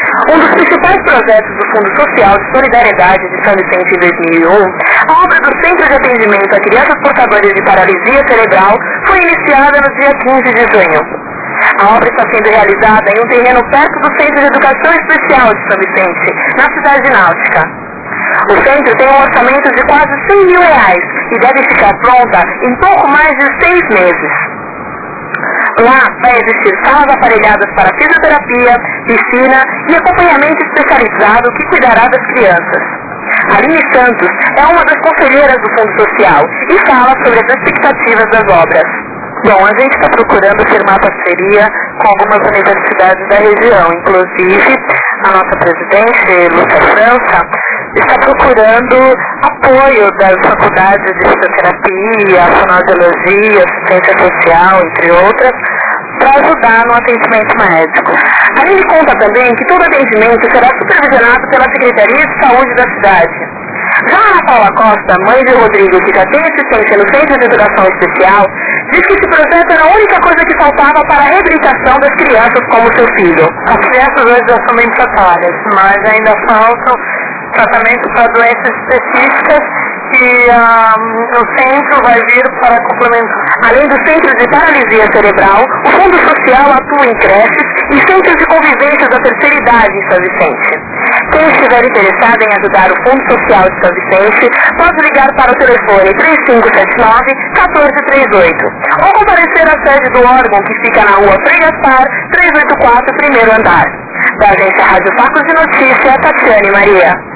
Um dos principais projetos do Fundo Social de Solidariedade de São Vicente em 2001, a obra do Centro de Atendimento a Crianças Portadoras de Paralisia Cerebral foi iniciada no dia 15 de junho. A obra está sendo realizada em um terreno perto do Centro de Educação Especial de São Vicente, na cidade náutica. O centro tem um orçamento de quase R$100 mil e deve ficar pronta em pouco mais de 6 meses. Lá vai existir salas aparelhadas para fisioterapia, piscina e acompanhamento especializado que cuidará das crianças. Aline Santos é uma das conselheiras do Fundo Social e fala sobre as expectativas das obras. Bom, a gente está procurando firmar parceria com algumas universidades da região, inclusive a nossa presidente, Lúcia França, está procurando apoio das faculdades de fisioterapia, fonoaudiologia, assistência social, entre outras, para ajudar no atendimento médico. A Aline conta também que todo atendimento será supervisionado pela Secretaria de Saúde da cidade. Já a Ana Paula Costa, mãe de Rodrigo, que já tem assistência no Centro de Educação Especial, diz que esse projeto era a única coisa que faltava para a reabilitação das crianças como seu filho. As crianças hoje já são bem tratadas, mas ainda faltam tratamento para doenças específicas que o centro vai vir para complementar. Além do Centro de Paralisia Cerebral, o Fundo Social atua em creches e centros de convivência da terceira idade em São Vicente. Quem estiver interessado em ajudar o Fundo Social de São Vicente, pode ligar para o telefone 3579-1438 ou comparecer à sede do órgão que fica na rua Frei Gaspar, 384, primeiro andar. Da agência Rádio Facos de Notícia, Tatiane Maria.